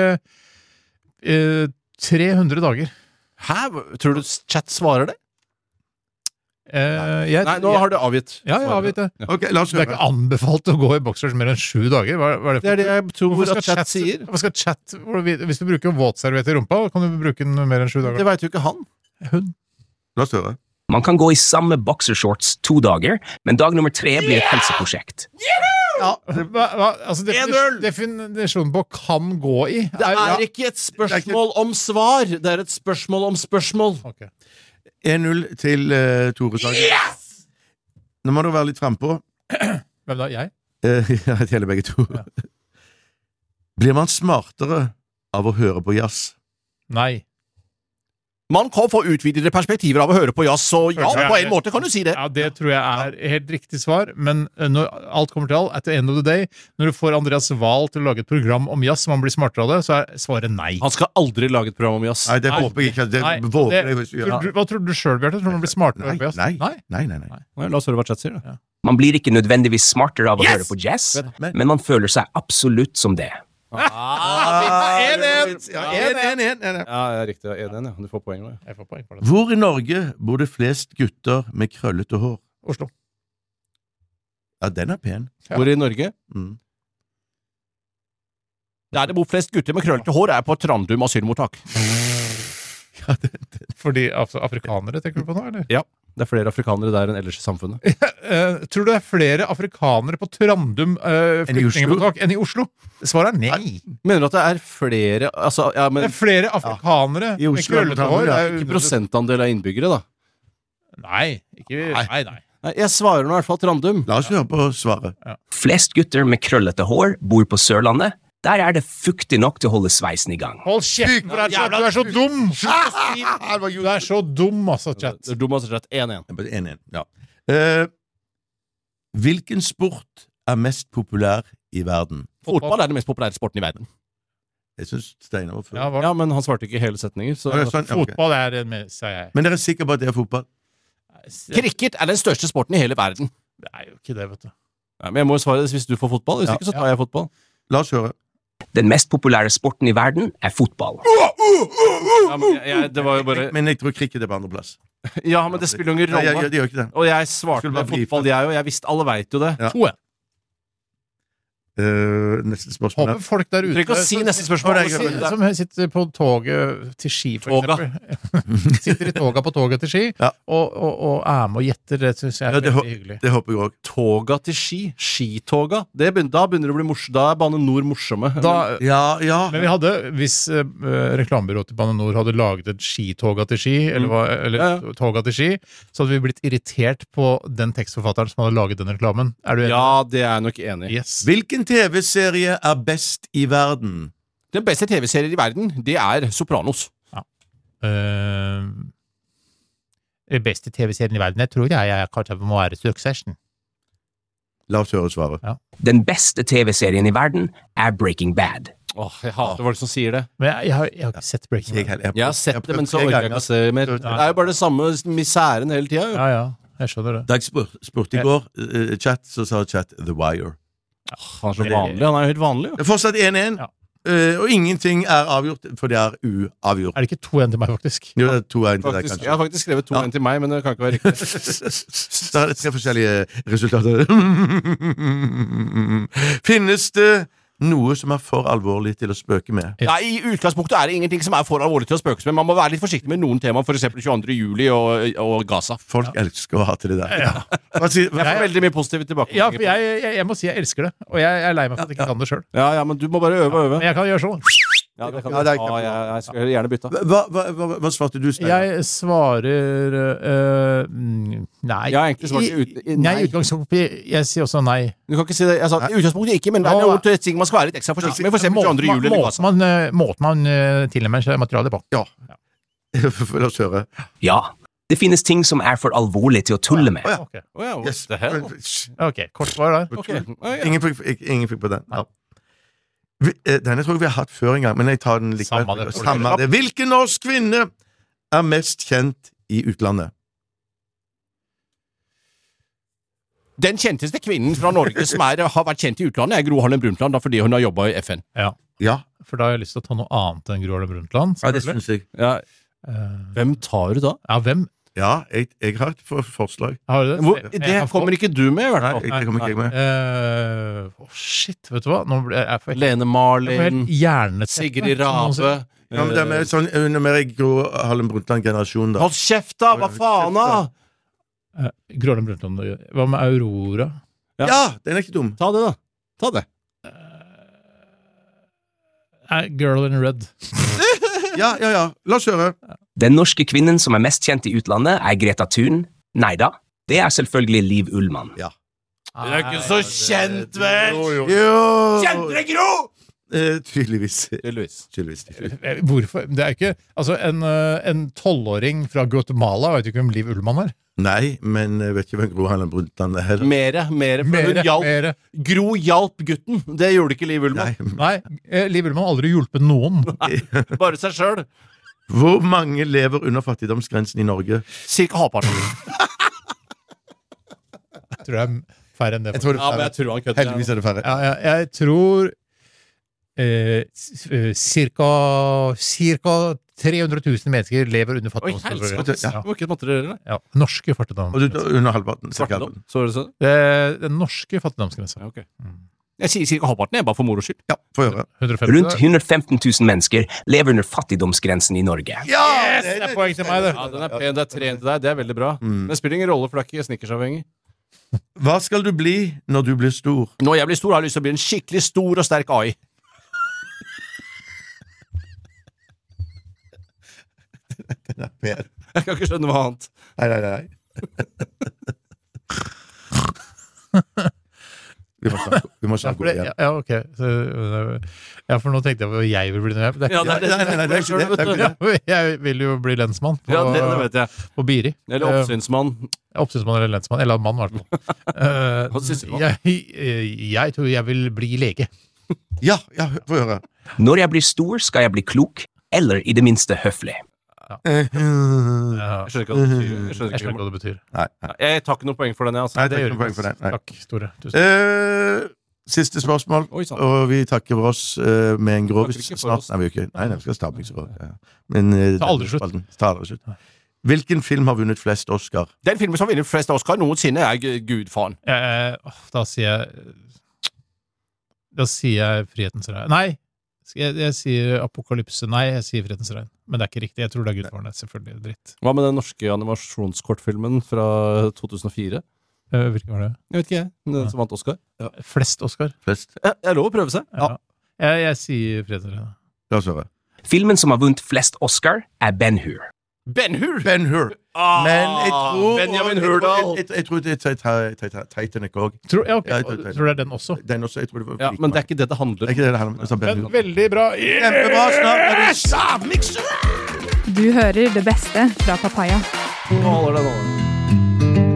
eh, tre hundre dager. Hæ? Tror du chat svarer det? Eh, jeg, Nei, nå har du avgitt. Ja, jeg har avgitt det. Ok, la oss Det er høre. ikke anbefalt å gå i boksers mer enn sju dager. Hva, hva er det, Det er det jeg tror Hvorfor at chat sier. Hva skal chat hvor vi- Hvis du bruker våtserviett i rumpa, kan du bruke den mer enn sju Det dager? veit jo ikke han. Hun. La oss høre. Man kan gå i samme boxershorts to dager, men dag nummer tre blir et helseprosjekt. Ja, Hva, hva, altså en null! definisjonen på kan gå i Det er ikke et spørsmål om svar, det er et spørsmål om spørsmål. Ok. en null til uh, Tore Sagen. Yes! Nå må du være litt frempå. Hvem da? Jeg? Uh, ja, det gjelder begge to. Ja. Blir man smartere av å høre på jazz? Nei. Man kan få utvidede perspektiver av å høre på jazz, så ja, Kanskje på jeg- en måte kan du si det. Ja, det tror jeg er helt riktig svar, men uh, når alt kommer til alt, at the end of the day, når du får Andreas Wahl til å lage et program om jazz, man blir smartere av det, så er svaret nei. Han skal aldri lage et program om jazz. Nei, det Nei. håper jeg ikke. Det Nei, våger det- jeg hvis du gjør. Tror du- Hva tror du selv, Bjarte? Tror du man blir smartere av å Nei, høre på jazz? nei, Nei? nei, nei, nei. Nei, La oss høre hva chat sier, da. Man blir ikke nødvendigvis smartere av å Yes! høre på jazz, Men- men man føler seg absolutt som det. Ah, en en! Ja, en en, en, en. Ja, ja, riktig. Ja, en, en, ja. Du får poeng nå. Ja. Jeg får poeng for det. Hvor i Norge bor det flest gutter med krøllete hår? Oslo. Ja, den er pen. Ja. Hvor i Norge? Mm. Der det bor flest gutter med krøllete hår, er på Trandum asylmottak. Ja, det, det. Fordi altså, afrikanere tenker du på nå, eller? Ja, det er flere afrikanere der enn ellers i samfunnet. Eh, tror du det er flere afrikanere på Trandum uh, Enn i Oslo? flyktningmottak enn i Oslo? Svaret er nei. Mener du at det er flere altså, ja, Det men er flere afrikanere I med Oslo er det krøllete hår. Trandum, ja. Det er jo- ikke prosentandel av innbyggere, da? Nei, ikke, nei, nei. Nei, jeg svarer nå i hvert fall Trandum. La oss høre på svaret. Flest gutter med krøllete hår bor på Sørlandet. Der er det fuktig nok til å holde sveisen i gang. Hold kjeft, for du er så, du er så dum! Du er så dum, altså, chat. Det er dummest rett en en. en en, ja. Eh, hvilken sport er mest populær i verden? Fotball er den mest populære sporten i verden. Jeg synes Steinar var før. Ja, hva? Ja, men han svarte ikke hele setninger, så Ja, sånn, ja, ok. Fotball er det med, sier jeg. Men dere er sikre på at det er fotball? Cricket er den største sporten i hele verden. Det er jo ikke det, vet du. Ja, men jeg må jo svare det hvis du får fotball. Hvis Ja. ikke, så tar jeg fotball. La oss høre. Den mest populære sporten i verden er fotball. Ja, men, jeg, jeg, det var jo bare Men jeg tror cricket er på andreplass. Ja, men det spiller jo ingen Nei, jeg, rolle. jeg, det gjør ikke det. Og jeg svarte Skulle med bare bli fotball, jeg òg. Jeg visste, alle veit jo det. Ja. To, ja. Eh, neste spørsmål. Håper folk der Du ute trenger ikke å si neste spørsmål. Å, nei, Du jeg- sier- som sitter på toget til Ski, for Toga. eksempel. Sitter i toga på toget til Ski, Ja. og, og, og er med og gjetter. Det syns jeg er Ja, det, hå- veldig hyggelig. det håper jeg òg. Toga til Ski. Skitoga. Det begynner, da begynner det å bli morsomt. Da er Bane Nor morsomme. Da, Ja, ja. men vi hadde, hvis uh, reklamebyrået til Bane Nor hadde laget et skitoga til Ski, eller, hva, eller Ja, ja. toga til Ski, så hadde vi blitt irritert på den tekstforfatteren som hadde laget den reklamen. Er du enig? Ja, det er jeg nok enig i. Yes. Hvilken T V-serie er best i verden? Den beste T V-serien i verden, det er Sopranos. Uh, den beste T V-serien i verden, jeg tror jeg er kanskje må være Succession. La oss høre svaret. Den beste T V-serien i verden er Breaking Bad. Åh, jeg hater folk som sier det. Men jeg, jeg, har, jeg har ikke sett Breaking Jeg, Bad. jeg, Jeg har sett det, men så tre orker jeg ikke ganger. å se mer. Det er jo bare det samme misæren hele tida. Ja, ja, jeg skjønner det. Da jeg spur, spurte i går eh, chat, så sa chat The Wire. Han er så vanlig. Han er jo helt vanlig. Jo. Det er fortsatt en en, Ja. eh, og ingenting er avgjort, for det er uavgjort. Er det ikke to en til meg, faktisk? Jo, det er to en til deg, Faktisk, kanskje. jeg har faktisk skrevet to Ja. en til meg, men det kan ikke være riktig. Da er det tre forskjellige resultater. Finnes det noe som er for alvorlig til å spøke med? Ja, I utgangspunktet er det ingenting som er for alvorlig til å spøkes med. Man må være litt forsiktig med noen temaer, f.eks. tjueandre juli og, og Gaza. Folk elsker å ha til det der. Hva sier, Jeg får veldig mye positive tilbake. Ja, for jeg, jeg, jeg må si jeg elsker det, og jeg, jeg er lei meg for at jeg ikke kan det sjøl. ja, ja, men du må bare øve og øve. Men jeg kan gjøre sånn. Ja, det kan Ja, du. det er ikke- Ja, jeg, jeg skulle gjerne bytta. hva, hva, hva, hva svarte du, Stein? Jeg svarer øh, mm, nei. Jeg har egentlig svart I- ut- i- Nei, nei. i utgangspunktet Jeg sier også nei. Du kan ikke si det. Jeg sa i utgangspunktet ikke, men det er Ja, noen ting man skal være litt ekstra forsiktig med. For eksempel Måten tjueandre man, juli eller måten Gaza. man, øh, måten man øh, tilnærmer seg materialet på. Ja. La oss høre. Ja, det finnes ting som er for alvorlig til å tulle med. ja. Ok, Å ja, what Yes. the hell? Ok, kort svar der. Ok. Å, ja. Ingen fikk, ik- ingen fikk på den. Ja. Vi, eh, denne tror jeg vi har hatt før en gang, men jeg tar den likevel. Samme det. Samme det. Hvilken norsk kvinne er mest kjent i utlandet? Den kjenteste kvinnen fra Norge som er, har vært kjent i utlandet, er Gro Harlem Brundtland, da, fordi hun har jobba i F N. Ja, Ja, for da har jeg lyst til å ta noe annet enn Gro Harlem Brundtland. ja det selvfølgelig. syns jeg. Ja. Eh, Hvem tar du da? ja, hvem? Ja, jeg, jeg har et for forslag. Har du det? Hvor, Jeg det kan få- kommer ikke du med, i hvert Nei, fall. jeg, jeg kommer ikke jeg med. Eh, Å, shit, vet du hva? Nå ble jeg, jeg får helt, Lene jeg får Marlin, helt hjerneteppe. Sigrid som noen sier. Rabe. Ja, men det er med sånn under mer Gro Harlem Brundtland-generasjon, da. Hold kjeft, da! Hva faen, da? Eh, Gro Harlem Brundtland. Hva med Aurora? Ja. Ja, den er ikke dum. Ta det, da. Ta det. Uh, Girl in Red. Ja, ja, ja. La oss høre. Den norske kvinnen som er mest kjent i utlandet, er Greta Thun. Neida, det er selvfølgelig Liv Ullmann. Ja. Du er ikke så kjent, vel? Jo! Kjente Gro! Eh, tydeligvis. Tydeligvis. Tydeligvis. tydeligvis. Eh, Hvorfor? Det er ikke Altså, en eh, en tolvåring fra Guatemala vet ikke hvem Liv Ullmann er. Nei, men jeg vet ikke hvem Gro Harlem Brundtland er heller. Mere, mere. For Mere, hun hjalp, mere. Gro hjalp gutten. Det gjorde ikke Liv Ullmann. Nei. Nei, eh, Liv Ullmann har aldri hjulpet noen. Bare seg sjøl. Hvor mange lever under fattigdomsgrensen i Norge? Cirka halvparten. Jeg tror det er færre enn det. Jeg tror det Ja, er men færre. jeg tror han kødder. Heldigvis er det færre. Ja, jeg, jeg tror eh, s- eh, cirka, cirka tre hundre tusen mennesker lever under Oi, fattigdomsgrensen. helvete. Ja. Det var ikke måtte dere gjøre. Ja, norske fattigdom. Og du, under halvparten. cirka Svartedom. halvparten. Så var det sånn? Det er den norske fattigdomsgrensa. Ja, ok. Jeg sier cirka halvparten, jeg, bare for moro skyld. Ja, få høre. hundre og femti. Rundt hundre og femten tusen mennesker lever under fattigdomsgrensen i Norge. Ja! Yes, det er poeng til meg, det. Ja, den er pen, det er tre til deg, det er veldig bra. Men det spiller ingen rolle, for det er ikke snickersavhengig. Hva skal du bli når du blir stor? Når jeg blir stor, har jeg lyst til å bli en skikkelig stor og sterk A I. Den er pen. Jeg kan ikke skjønne hva annet. Nei, nei, nei. Vi må snakke, vi må Ja, snakke for det, igjen. ja, ja, ok. Så, øh, ja, for nå tenkte jeg på hva jeg vil bli når jeg det er Ja, ikke- det er det. Nei, nei, nei, det er ikke det, det er ikke det. Jeg vil jo bli lensmann på, Ja, det, det vet jeg. på Biri. Eller Eh, oppsynsmann. Oppsynsmann eller lensmann. Eller mann, i hvert fall. Eh, Hva synes du? jeg, eh, jeg tror jeg vil bli lege. Ja, ja, få høre. Når jeg blir stor, skal jeg bli klok, eller i det minste høflig. Eh, Ja, Jeg skjønner ikke hva det betyr. Jeg jeg skjønner skjønner ikke ikke hva det betyr. Nei, hva- Jeg tar ikke noe poeng for den, jeg. Altså. nei, det Det er gjør ikke noe poeng for den. Nei. Takk, Store. Tusen. Eh, siste spørsmål, Oi, sant. og vi takker for oss eh, med en grovis Takker ikke for snart. oss. Nei, vi gjør ikke. Nei, nei, vi skal stappe ikke så godt. Ja. Men eh, Ta aldri slutt. spalten- Ta aldri slutt. Hvilken film har vunnet flest Oscar? Den filmen som vinner flest Oscar noensinne, er G- Gudfaren. Eh, åh, da sier jeg Da sier jeg Frihetens regn. Nei! Jeg, jeg sier Apokalypse. Nei, jeg sier Frihetens regn. Men det er ikke riktig. Jeg tror det er Gudfaren. Det er selvfølgelig dritt. Hva med den norske animasjonskortfilmen fra to tusen og fire? Eh, Hvilken var det? Jeg vet ikke, jeg. Den som vant Oscar. Flest Oscar. Flest? Ja, det er lov å prøve seg. Ja. Jeg, jeg sier Frihetens regn. La oss høre. Filmen som har vunnet flest Oscar, er Ben-Hur. Ben-Hur! Ben-Hur. Ah, Men jeg tror Benjamin jeg tror- Hurdal. Jeg, jeg, jeg tror det er Tita- Tita- Titanic òg. Tror, ja, ok. Ja, jeg tror- tror det er den også. Den også. Jeg tror det var Ja, men det er ikke det det handler Det er om. ikke det det handler om. Altså, Men Ben-Hur. veldig bra. Kjempebra. Snart er det Du hører det beste fra Papaya. Nå holder det nå.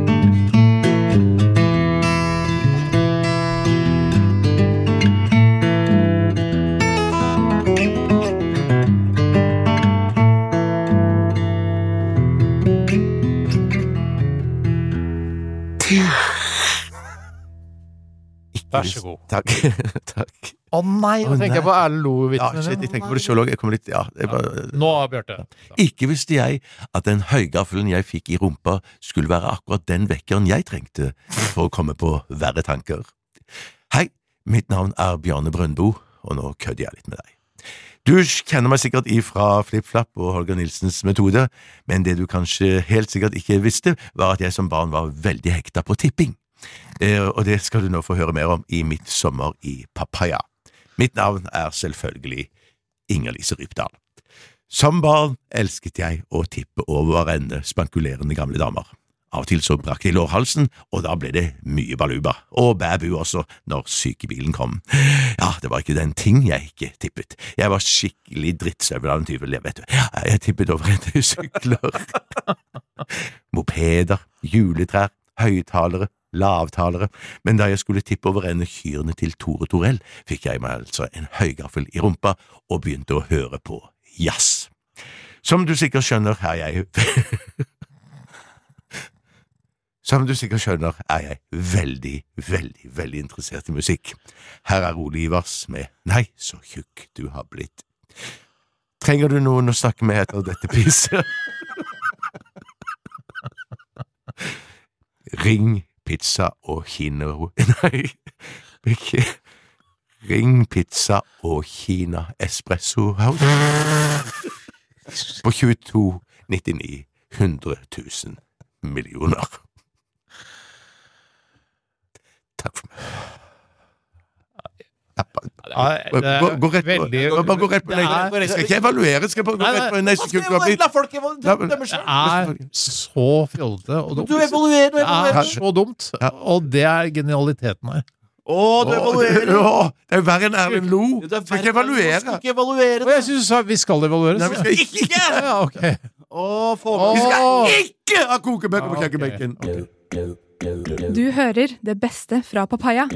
Vær så god. Takk. Takk. Å nei, nå Å, tenker nei. jeg på Erlend Ja, Loe-vitsen. shit, jeg tenker på det selv også. Jeg kommer litt, ja, det var, Nå, Bjarte. Ikke visste jeg at den høygaffelen jeg fikk i rumpa skulle være akkurat den vekkeren jeg trengte for å komme på verre tanker. Hei, mitt navn er Bjarne Brøndbo, og nå kødder jeg litt med deg. Du kjenner meg sikkert ifra FlippFlapp og Holger Nilsens metode, men det du kanskje helt sikkert ikke visste, var at jeg som barn var veldig hekta på tipping. Eh, og det skal du nå få høre mer om i Mitt sommer i Papaya. Mitt navn er selvfølgelig Inger-Lise Rypdal. Som barn elsket jeg å tippe over ende spankulerende gamle damer. Av og til så brakk de lårhalsen, og da ble det mye baluba, og bæbu også når sykebilen kom. Ja, det var ikke den ting jeg ikke tippet. Jeg var skikkelig drittsøvel av en tyve, vet du. Jeg tippet over ende sykler, mopeder, juletrær, høyttalere, lavtalere, men da jeg skulle tippe over ende kyrne til Tore Torell, fikk jeg meg altså en høygaffel i rumpa og begynte å høre på jazz. Som du sikkert skjønner, er jeg Som du sikkert skjønner, er jeg veldig, veldig, veldig interessert i musikk. Her er Ole Ivars med Nei, så tjukk du har blitt. Trenger du noen å snakke med etter dette pisset? Ring pizza og kino Nei, ikke Ring pizza og Kina Espresso House på tjueto nittini hundre tusen millioner. Takk for meg. Ja, det er Gå, gå rett på, veldig- bare gå rett på Det er- Jeg skal ikke evaluere, skal bare gå Nei, rett på nei, neste kuk du har blitt. La folk dømme Det selv. er så fjollete og dumt. Du evaluerer, du Det er evaluerer. så dumt, og det er genialiteten her. Å, du evaluerer. Åh, det er jo verre enn Erlend Lo. Det er Skal ikke evaluere. Skal ikke evaluere. Og jeg synes du sa vi skal evaluere. Nei, vi skal ikke. Ja, ok. Å, få Vi skal Åh. ikke ha kokebøker på Ok, kjøkkenbenken. ok. Du hører det beste fra Papaya.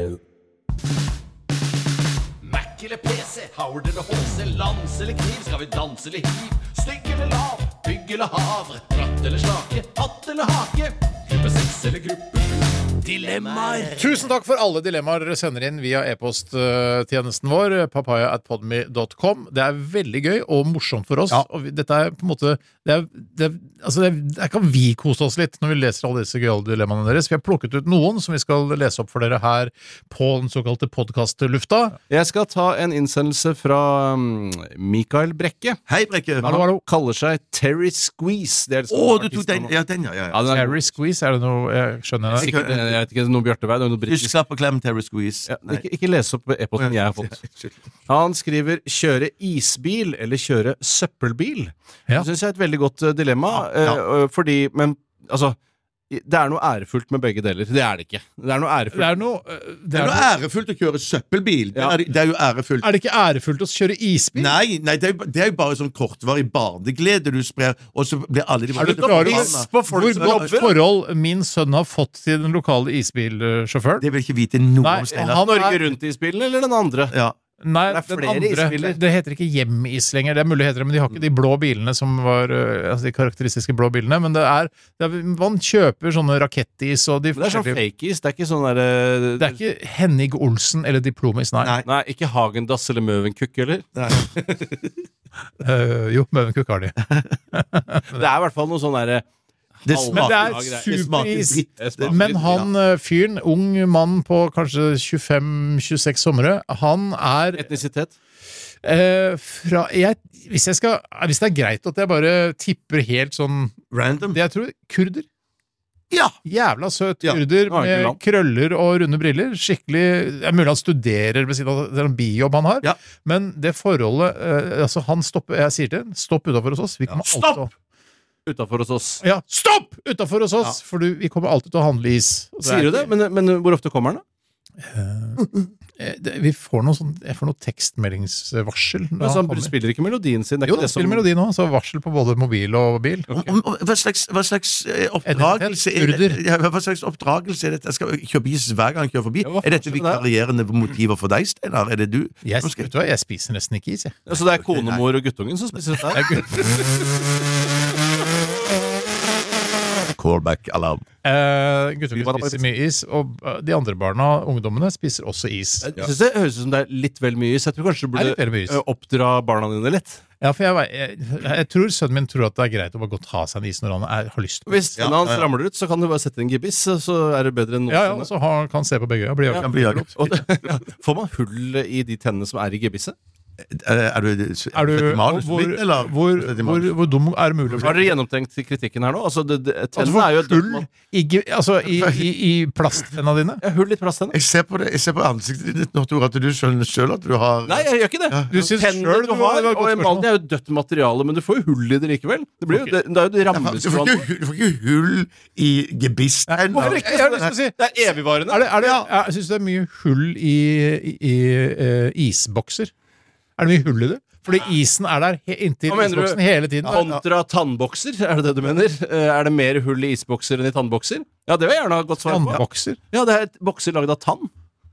Mac eller P C, Howard eller H C, lans eller kniv, skal vi danse eller hiv, stygg eller lav, bygg eller hav, bratt eller slake, hatt eller hake, gruppe seks eller gruppe sju, dilemmaer. Tusen takk for alle dilemmaer dere sender inn via e-posttjenesten vår, papaya at podme dot com. Det er veldig gøy og morsomt for oss. Ja. Og vi, dette er på en måte det er, det er, altså det er, Der kan vi kose oss litt når vi leser alle disse gøyale dilemmaene deres. Vi har plukket ut noen som vi skal lese opp for dere her på den såkalte podcastlufta. Jeg skal ta en innsendelse fra um, Mikael Brekke. Hei, Brekke. Hallo, hallo. Kaller seg Terry Squeeze. Det er liksom Å, du tok artisten den. nå. Ja, den, ja. ja, Ja, ja. den er Terry Squeeze, er det noe Jeg skjønner det. sikkert, jeg vet ikke, noe Bjørtevei, det er noe britisk. Kyssklapp og klem, Terry Squeeze. Ja, ikke, ikke les opp e-posten jeg har fått. Han skriver 'kjøre isbil eller kjøre søppelbil'. Ja. Det synes jeg er et veldig godt eh, dilemma, Ja, ja. eh, fordi, men altså det er noe ærefullt med begge deler. Det er det ikke. Det er noe ærefullt. Det er noe Det Det er er, noe noe, ærefullt å kjøre søppelbil. Det Ja. er, det er jo ærefullt. er det ikke ærefullt å kjøre isbil? Nei, nei det, er jo, det er jo bare sånn kortvarig barneglede du sprer, og så blir alle de Er du klar over forbanna. på folk hvor som godt jobber? forhold min sønn har fått til den lokale isbilsjåføren? Det vil ikke vite noe Nei, om Steinar. han Norge er, Rundt i spillen, eller den andre? Ja. nei, Det er den flere andre, isbiler. det heter ikke hjemis lenger. Det er mulig det heter det, men de har ikke de blå bilene som var øh, altså de karakteristiske blå bilene. Men det er, det er man kjøper sånne rakettis og de Men det er sånn forskjellige- fake-is. Det er ikke sånn derre Det er ikke Henning Olsen eller Diplomis, nei. Nei. Nei, ikke Hagendass eller Møvenkukk heller. Øh, jo, Møvenkukk har de. Det er i hvert fall noe sånn derre Det halv- Men det er Ja, greit. Det smaker superis. dritt. Det smaker Men litt, han øh, fyren, ung mann på kanskje tjuefem tjueseks somre, han er Etnisitet. eh, fra jeg, hvis, jeg skal, hvis det er greit at jeg bare tipper helt sånn Random. Det jeg tror kurder. Ja! Jævla søt Ja, kurder det var ikke med land. krøller og runde briller. Skikkelig Det er mulig han studerer ved siden av det er en bijobb han har, Ja. men det forholdet eh, Altså, han stopper Jeg sier til ham, stopp utafor hos oss. Vi kommer alltid Stopp! til å- Utafor hos oss. Ja, stopp utafor hos oss! For du, vi kommer alltid til å handle is. Og Sier du det? Men, men hvor ofte kommer den, da? Eh, det, vi får noe sånn Jeg får noe tekstmeldingsvarsel. når Men så han han kommer. spiller ikke melodien sin. Det er Jo, ikke det spiller som- melodi nå. Så varsel på både mobil og bil. Og- og- og Hva slags, hva slags eh, oppdragelse er Urder. det? Ja, hva slags oppdragelse er dette? Jeg skal kjøpe is hver gang jeg kjører forbi. Ja, hva Er dette forskjell er vikarierende motiver for deg, Steinar? Er det du? Jeg, som skal- vet du hva, jeg spiser nesten ikke is, jeg. Ja, Så det er konemor og guttungen som spiser dette? her? Callback-alarm. Eh, guttungen spiser mye is, og eh, de andre barna, ungdommene, spiser også is. Jeg synes det høres ut som det er litt vel mye is. Jeg tror kanskje du Det er litt burde vel mye is. ø, oppdra barna dine litt. Ja, for jeg, jeg, jeg tror sønnen min tror at det er greit å bare gå og ta seg en is når han er, har lyst. Hvis Ja, tennene hans ja, ja. ramler ut, så kan du bare sette en gebiss, så er det bedre enn Ja, ja, noensinne. så har, kan han se på begge øya. Blir Kan bli jaget. Og det, får man hull i de tennene som er i gebisset? Er er du Er du, setimanus hvor, mitt, eller? hvor, hvor, hvor dum er det mulig å Har bli? dere gjennomtenkt kritikken her nå? Altså, det, det, Altså, tennene er jo for et hull i, ge- altså, i, i, i plasttenna dine? Ja, hull i plasttenner. Jeg ser på det, jeg ser på ansiktet ditt nå, Tor, at du skjønner selv at du har Nei, jeg gjør ikke det. Du syns Tennene selv du det var- har, det var et og godt emaljen er jo dødt materiale, men du får jo hull i det likevel. Det, blir jo, det, det er jo det du får, rammestråene. ikke, hu- du får ikke hull i gebisstenner. Hvorfor ikke? Jeg har lyst til å si Det er evigvarende. Er det, er det, jeg syns det er mye hull i, i, i eh, isbokser. Er det mye hull i det? Fordi isen er der he inntil Hva mener du? isboksen hele tiden. Kontra tannbokser, er det det du mener? Eh, Er det mer hull i isbokser enn i tannbokser? Ja, det vil jeg gjerne ha et godt svar på. Tannbokser? Ja, det er et bokser lagd av tann.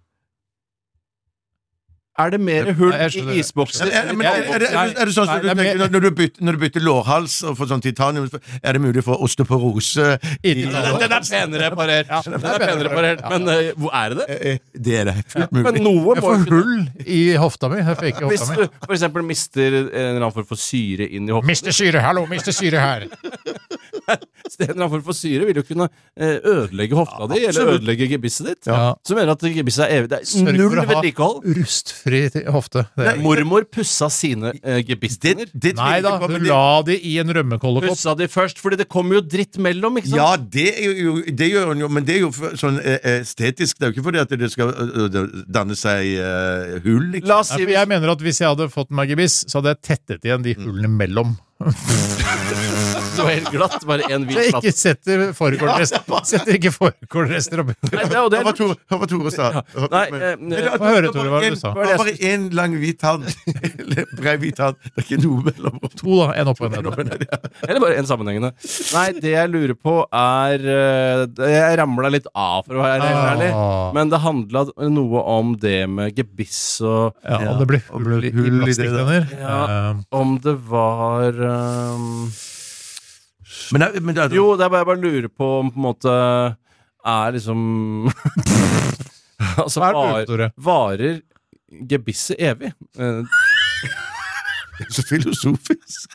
Er det mer hull Nei, jeg skjønner i det. isbokser? Er, er, men, er, er, det- er, det- er det sånn som Nei, du det er tenker, mer- når, du bytter, når du bytter lårhals og får sånn titanium, er det mulig for osteoporose i, I- Den, den er penere parert. Den er penere parert. Men eh, hvor er det det? Eh, Det er det. Fullt mulig. Men noe Jeg må jo får kunne hull i hofta mi. Jeg får ikke Hvis hofta du mi. for eksempel mister en eller annen form for syre inn i hoften. Mister syre, hallo, mister syre her. en eller annen form for syre vil jo kunne eh, ødelegge hofta di, eller ødelegge gebisset ditt. Ja. Så mener at gebisset er evig. Det er Sørg null for å ha vedlikehold. rustfri til- hofte. Det er- Mormor pussa sine eh, gebisser. Det, det Nei tviler da, jeg på, du men det- la de i en rømmekollekopp. Pussa de først, fordi det kommer jo dritt mellom, ikke sant? Ja, det, er jo, det gjør hun jo, men det er jo for, sånn eh, estetisk. Det er jo ikke fordi at det skal uh, danne seg uh, hull, liksom. La oss Nei, si for jeg mener at hvis jeg hadde fått meg gebiss, så hadde jeg tettet igjen de hullene mellom. det var helt glatt, bare en hvit Jeg platt. ikke setter forkålrester Setter ikke forkålrester oppi. Nei, det, og det Hør hva er Tore, hør hva Tore sa. Nei, Men- eh, Men det- Få høre, Tore, hva bare du en- sa. Bare bare en lang hvit tann. Eller brei hvit tann. Det er ikke noe mellom. To da, en opp og en ned. Eller bare en sammenhengende. Nei, det jeg lurer på er eh, Jeg ramla litt av, for å være helt ærlig. Ah. Men det handla noe om det med gebiss og Ja, og det blir hull i, i Hull i det da. plastikktenner. Ja. Eh, om det var um, Men, nei, men det er, Jo, det er bare jeg bare lurer på om på en måte er liksom Altså, Hva er det, var, Tore? varer gebisset evig? Eh, det er så filosofisk.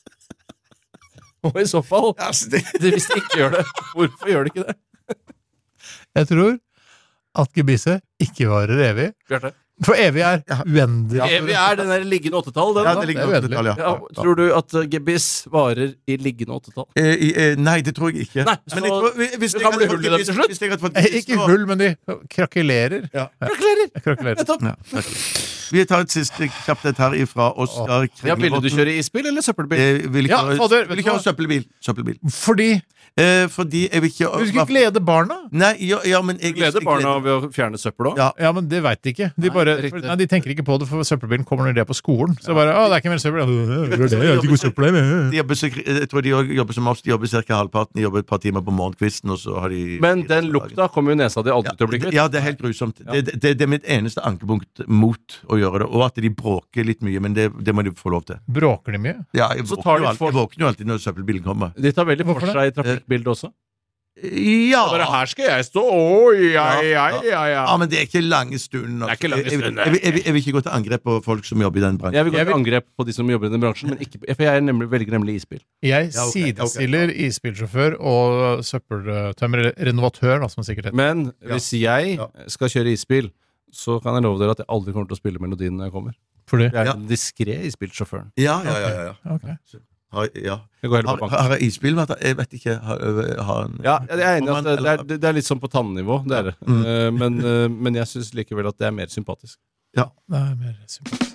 og i så fall, Altså, det, det, hvis det ikke gjør det, hvorfor gjør det ikke det? Jeg tror at gebisset ikke varer evig. Bjarte? For evig er uendelig. Evig er den der liggende åttetall, den. ja, da. det ligger det er på uendelig. åttetall, ja. Ja, tror du at uh, gebiss varer i liggende åttetall? Eh, i, eh, nei, det tror jeg ikke. Nei, men jeg så- tror, hvis det jeg kan hadde bli fått hull i dem gebiss- til slutt. hvis jeg hadde fått Eh, gebiss Ikke nå- hull, men de krakelerer. Ja. Gratulerer! Krakelerer. Nettopp. Ja, ok. Vi tar et siste kjapt et her ifra Oskar Ja, ville du kjøre isbil eller søppelbil? Eh, vil ikke Ja, ha- fader, vet vil du ikke ha hva? søppelbil. Søppelbil. Fordi Eh, fordi jeg vil ikke du skal ikke glede barna. Nei, ja, ja, men jeg Gleder barna ved å fjerne søppel òg? Ja. Ja, men det veit de ikke. De, Nei, bare, det er riktig. for, nei, de tenker ikke på det, for søppelbilen kommer når de er på skolen. Så bare, å, det er ikke mer søppel. Ja, det er det, jeg vet ikke hvor søppel er. De jobber, så- jeg tror de også jobber som oss. De jobber ca. halvparten. De jobber et par timer på morgenkvisten, og så har de Men den lukta kommer jo nesa di aldri til å bli ja, kvitt. ja, det er helt grusomt. Det, det, det er mitt eneste ankepunkt mot å gjøre det. Og at de bråker litt mye, men det, det må de få lov til. Bråker de mye? Ja, jeg Så tar våkner, de jo alltid, for- jeg våkner jo alltid når søppelbilen kommer. De tar veldig for Hvorfor seg i trafikkbildet også. Ja. Bare her skal jeg stå, oi, ja, ja, ja, Ja, ja. men det er ikke lange stunden. Det er ikke lange Jeg- jeg- stunden. Jeg, jeg, jeg, jeg vil ikke gå til angrep på folk som jobber i den bransjen. Jeg vil gå Jeg til vil- angrep på de som jobber i den bransjen, men ikke, for jeg er nemlig, velger nemlig isbil. Jeg Ja, ok, sidestiller isbilsjåfør og søppeltømmer, eller renovatør, da, som det sikkert heter. Men hvis jeg Ja. skal kjøre isbil, så kan jeg love dere at jeg aldri kommer til å spille melodien når jeg kommer. Fordi Jeg er Ja. den diskré isbilsjåføren. Ja, ja, ja. ja, ja. Ok. Har, ja. Jeg går heller Har, på banken. har jeg isbil vært Jeg vet ikke. Har, har en, Ja, jeg er enig i Om at man- det, det, er, det er litt sånn på tannivå, det er det. Mm. Eh, Men, eh, men jeg syns likevel at det er mer sympatisk. Det er mer sympatisk.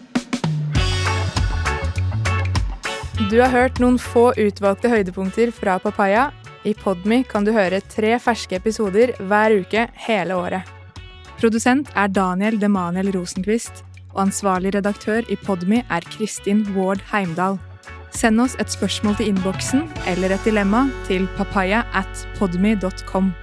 Du har hørt noen få utvalgte høydepunkter fra Papaya. I Podme kan du høre tre ferske episoder hver uke hele året. Produsent er Daniel Demaniel Rosenqvist, og ansvarlig redaktør i Podme er Kristin Ward Heimdal. Send oss et spørsmål til innboksen eller et dilemma til papaya at podme punktum com.